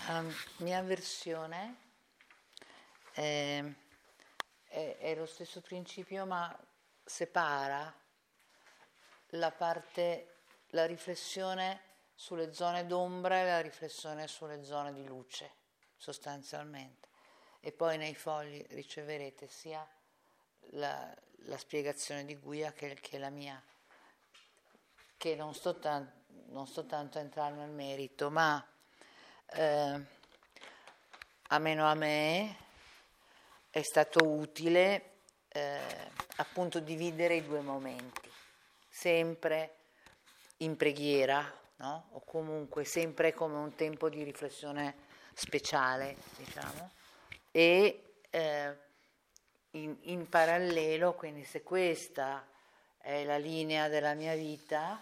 mia versione è lo stesso principio, ma separa la riflessione sulle zone d'ombra e la riflessione sulle zone di luce, sostanzialmente. E poi nei fogli riceverete sia la spiegazione di Guia che la mia, che non sto tanto a entrare nel merito, ma almeno a me è stato utile appunto dividere i due momenti, sempre in preghiera, no? O comunque sempre come un tempo di riflessione speciale, diciamo, e in parallelo, quindi se questa è la linea della mia vita,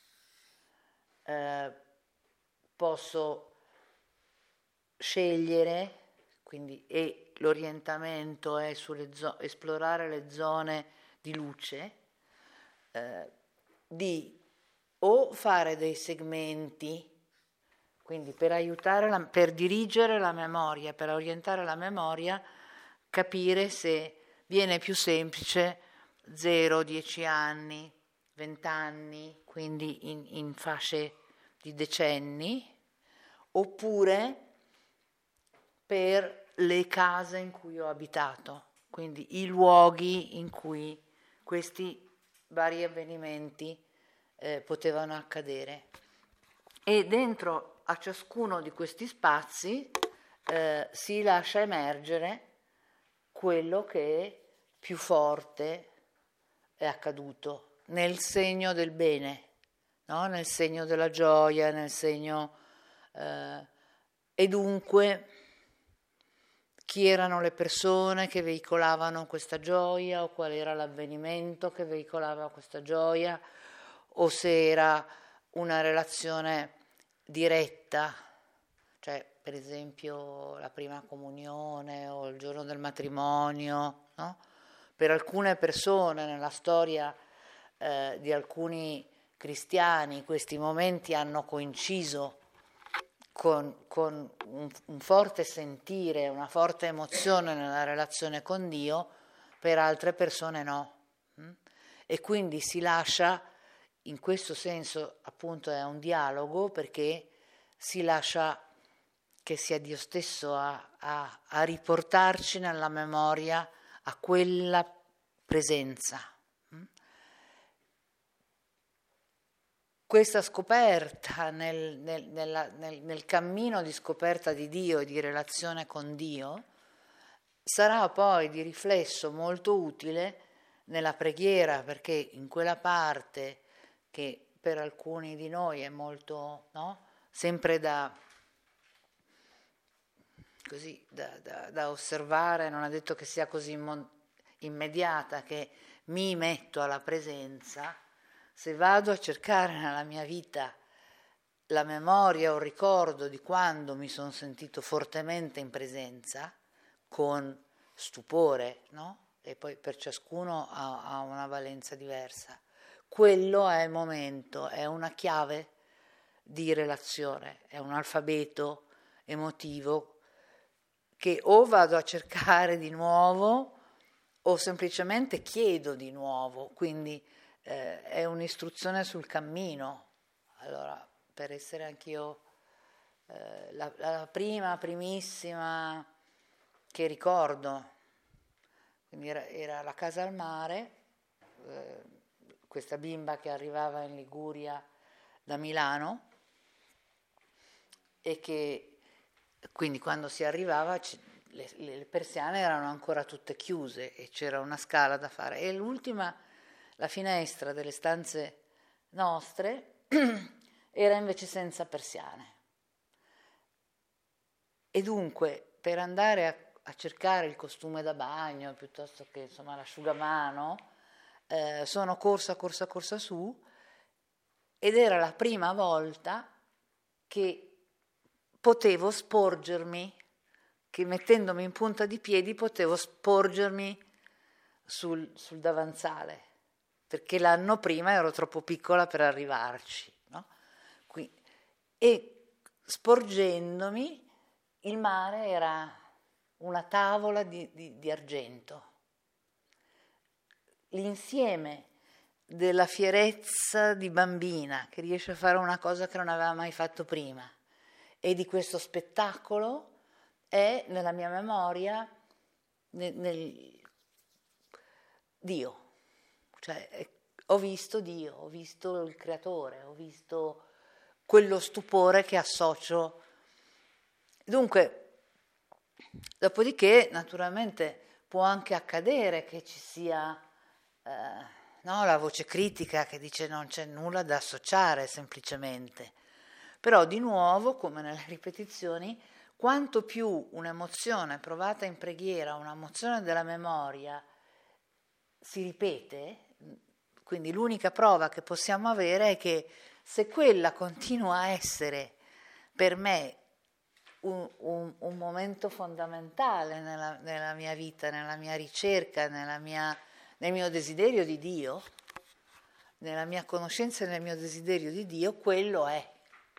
posso scegliere, quindi, e l'orientamento è esplorare le zone di luce, di o fare dei segmenti, quindi per dirigere la memoria, per orientare la memoria, capire se viene più semplice 0, 10 anni, 20 anni, quindi in fasce di decenni, oppure per le case in cui ho abitato, quindi i luoghi in cui questi vari avvenimenti potevano accadere. E dentro a ciascuno di questi spazi si lascia emergere quello che più forte è accaduto, nel segno del bene, no? Nel segno della gioia, nel segno... e dunque chi erano le persone che veicolavano questa gioia, o qual era l'avvenimento che veicolava questa gioia, o se era una relazione diretta, cioè per esempio la prima comunione o il giorno del matrimonio, no? Per alcune persone nella storia di alcuni cristiani questi momenti hanno coinciso con un forte sentire, una forte emozione nella relazione con Dio, per altre persone no. E quindi si lascia, in questo senso appunto è un dialogo, perché si lascia che sia Dio stesso a riportarci nella memoria a quella presenza. Questa scoperta nel cammino di scoperta di Dio e di relazione con Dio sarà poi di riflesso molto utile nella preghiera, perché in quella parte che per alcuni di noi è molto, no? Sempre da osservare, non è detto che sia così immediata, che mi metto alla presenza. Se vado a cercare nella mia vita la memoria o il ricordo di quando mi sono sentito fortemente in presenza, con stupore, no? E poi per ciascuno ha una valenza diversa. Quello è il momento, è una chiave di relazione, è un alfabeto emotivo che o vado a cercare di nuovo o semplicemente chiedo di nuovo, quindi è un'istruzione sul cammino. Allora, per essere anch'io la primissima che ricordo, quindi era la casa al mare, questa bimba che arrivava in Liguria da Milano, e che quindi quando si arrivava le persiane erano ancora tutte chiuse e c'era una scala da fare, e la finestra delle stanze nostre era invece senza persiane. E dunque per andare a cercare il costume da bagno piuttosto che insomma l'asciugamano, sono corsa su, ed era la prima volta che potevo sporgermi, che mettendomi in punta di piedi potevo sporgermi sul davanzale, perché l'anno prima ero troppo piccola per arrivarci, no? E sporgendomi il mare era una tavola di argento. L'insieme della fierezza di bambina che riesce a fare una cosa che non aveva mai fatto prima e di questo spettacolo è nella mia memoria nel Dio, cioè ho visto Dio, ho visto il creatore, ho visto quello stupore che associo. Dunque, dopodiché naturalmente può anche accadere che ci sia la voce critica che dice non c'è nulla da associare semplicemente, però di nuovo, come nelle ripetizioni, quanto più un'emozione provata in preghiera, un'emozione della memoria si ripete, quindi l'unica prova che possiamo avere è che se quella continua a essere per me un momento fondamentale nella mia vita, nella mia ricerca, nel mio desiderio di Dio, nella mia conoscenza e nel mio desiderio di Dio, quello è.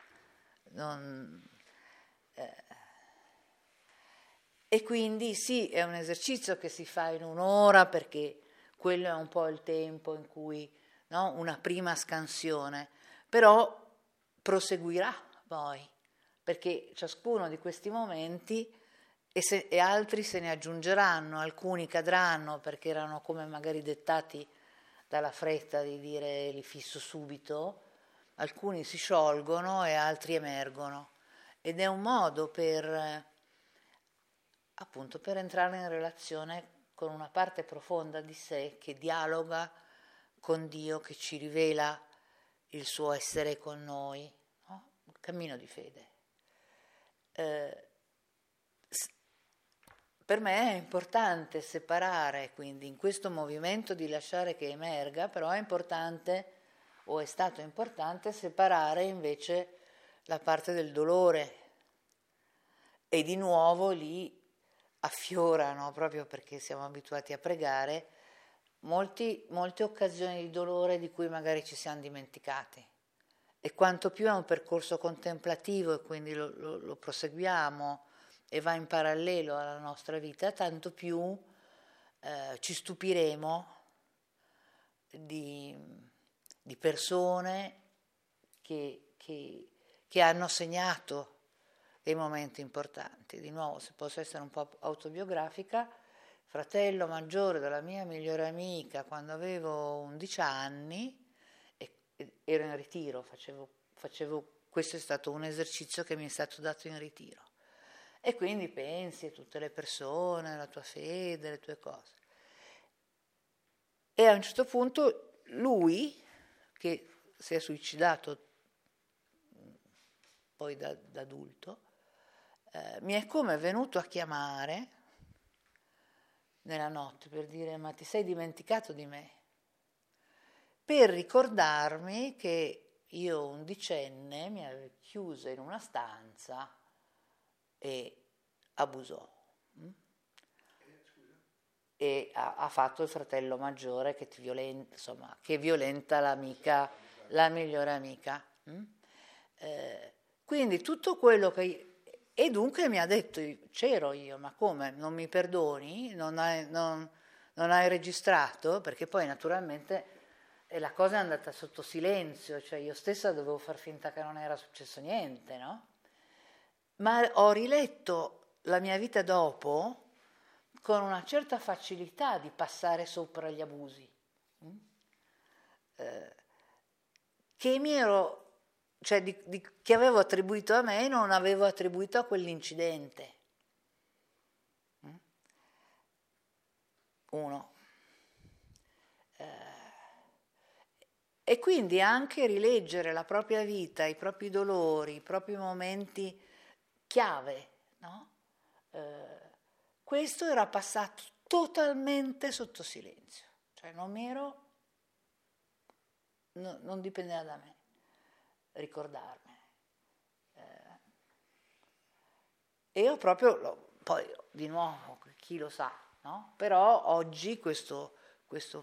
E quindi sì, è un esercizio che si fa in un'ora perché quello è un po' il tempo in cui, no, una prima scansione, però proseguirà poi, perché ciascuno di questi momenti e altri se ne aggiungeranno, alcuni cadranno perché erano come magari dettati dalla fretta di dire li fisso subito, alcuni si sciolgono e altri emergono ed è un modo per entrare in relazione con una parte profonda di sé che dialoga con Dio, che ci rivela il suo essere con noi, no? Un cammino di fede. Per me è importante separare, quindi in questo movimento di lasciare che emerga, però è importante, o è stato importante, separare invece la parte del dolore. E di nuovo lì affiorano, proprio perché siamo abituati a pregare, molte occasioni di dolore di cui magari ci siamo dimenticati. E quanto più è un percorso contemplativo e quindi lo proseguiamo e va in parallelo alla nostra vita, tanto più ci stupiremo di persone che hanno segnato dei momenti importanti. Di nuovo, se posso essere un po' autobiografica, fratello maggiore della mia migliore amica quando avevo 11 anni, ero in ritiro, facevo, questo è stato un esercizio che mi è stato dato in ritiro. E quindi pensi a tutte le persone, la tua fede, le tue cose. E a un certo punto lui, che si è suicidato poi da adulto, mi è come venuto a chiamare nella notte per dire: ma ti sei dimenticato di me? Per ricordarmi che io, undicenne, mi avevo chiusa in una stanza e abusò. E ha fatto il fratello maggiore che ti violenta, insomma, che violenta l'amica, la migliore amica. Quindi tutto quello che... E dunque mi ha detto, c'ero io, ma come, non mi perdoni? Non hai registrato? Perché poi naturalmente la cosa è andata sotto silenzio, cioè io stessa dovevo far finta che non era successo niente, no? Ma ho riletto la mia vita dopo con una certa facilità di passare sopra gli abusi, che mi ero... cioè che avevo attribuito a me e non avevo attribuito a quell'incidente. Uno. E quindi anche rileggere la propria vita, i propri dolori, i propri momenti chiave, no? Questo era passato totalmente sotto silenzio, cioè non dipendeva da me ricordarmene. E io proprio, poi di nuovo, chi lo sa, no? Però oggi questo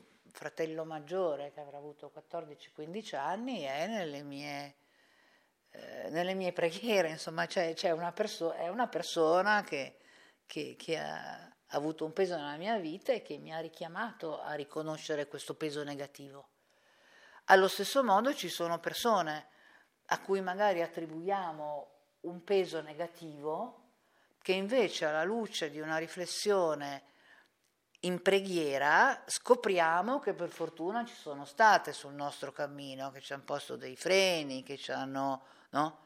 fratello maggiore che avrà avuto 14-15 anni è nelle mie nelle mie preghiere, insomma, è una persona che ha avuto un peso nella mia vita e che mi ha richiamato a riconoscere questo peso negativo. Allo stesso modo ci sono persone a cui magari attribuiamo un peso negativo che invece alla luce di una riflessione in preghiera scopriamo che per fortuna ci sono state sul nostro cammino, che ci hanno posto dei freni, che ci hanno, no?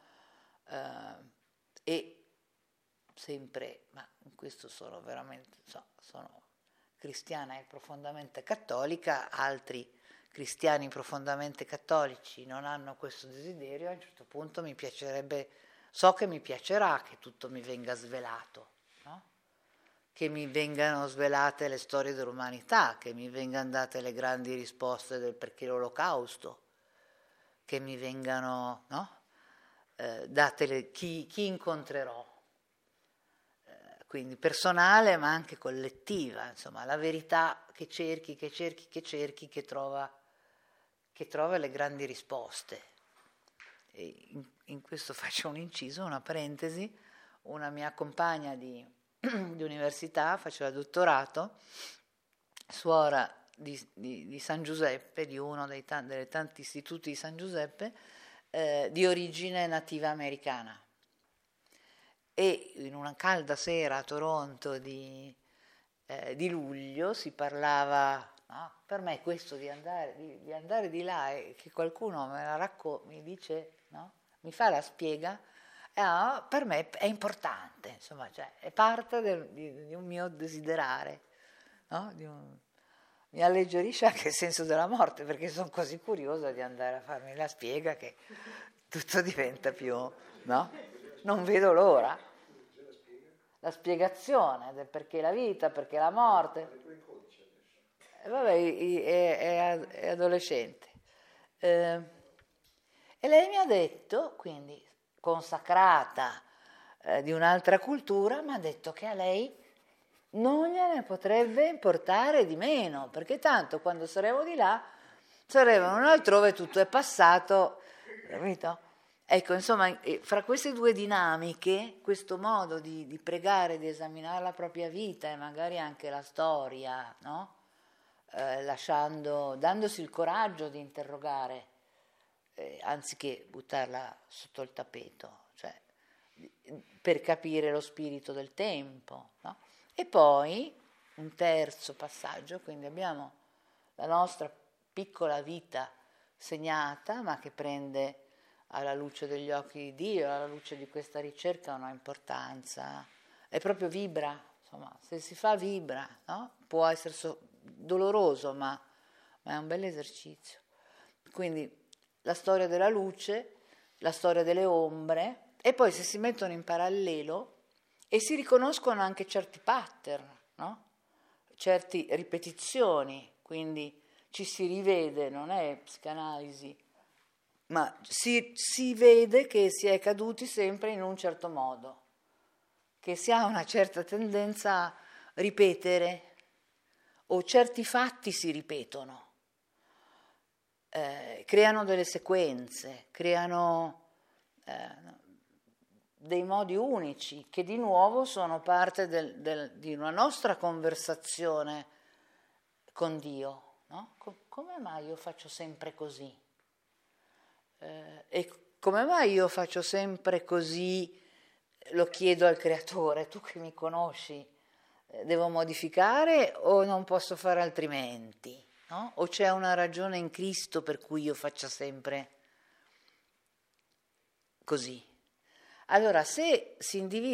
E sempre, ma in questo sono veramente, sono cristiana e profondamente cattolica, altri cristiani profondamente cattolici non hanno questo desiderio, a un certo punto mi piacerebbe, so che mi piacerà che tutto mi venga svelato, no? Che mi vengano svelate le storie dell'umanità, che mi vengano date le grandi risposte del perché l'Olocausto, che mi vengano, no? Date chi incontrerò, quindi personale ma anche collettiva, insomma la verità che cerchi, che trova le grandi risposte. E in questo faccio un inciso, una parentesi. Una mia compagna di università faceva dottorato, suora di San Giuseppe, di uno dei tanti istituti di San Giuseppe, di origine nativa americana. E in una calda sera a Toronto di luglio si parlava, no? Per me questo di andare di là e che qualcuno mi dice, no? Mi fa la spiega, per me è importante, insomma, cioè, è parte di un mio desiderare, no? Mi alleggerisce anche il senso della morte, perché sono così curiosa di andare a farmi la spiega che tutto diventa più, no? Non vedo l'ora. La spiegazione del perché la vita, perché la morte. Vabbè, è adolescente. E lei mi ha detto, quindi consacrata di un'altra cultura, mi ha detto che a lei non gliene potrebbe importare di meno, perché tanto quando saremo di là, saremo in un altrove, tutto è passato, capito? Ecco, insomma, fra queste due dinamiche, questo modo di pregare, di esaminare la propria vita e magari anche la storia, no? Dandosi il coraggio di interrogare, anziché buttarla sotto il tappeto, cioè per capire lo spirito del tempo, no? E poi un terzo passaggio, quindi abbiamo la nostra piccola vita segnata, ma che prende alla luce degli occhi di Dio, alla luce di questa ricerca una importanza, è proprio vibra, insomma, se si fa vibra, no? Può essere doloroso, ma è un bel esercizio. Quindi la storia della luce, la storia delle ombre, e poi se si mettono in parallelo e si riconoscono anche certi pattern, no? Certe ripetizioni, quindi ci si rivede, non è psicanalisi, ma si vede che si è caduti sempre in un certo modo, che si ha una certa tendenza a ripetere, o certi fatti si ripetono, creano delle sequenze, creano dei modi unici che di nuovo sono parte di una nostra conversazione con Dio, no? Come mai io faccio sempre così? E come mai io faccio sempre così? Lo chiedo al Creatore, tu che mi conosci, devo modificare o non posso fare altrimenti? No? O c'è una ragione in Cristo per cui io faccia sempre così? Allora, se si individua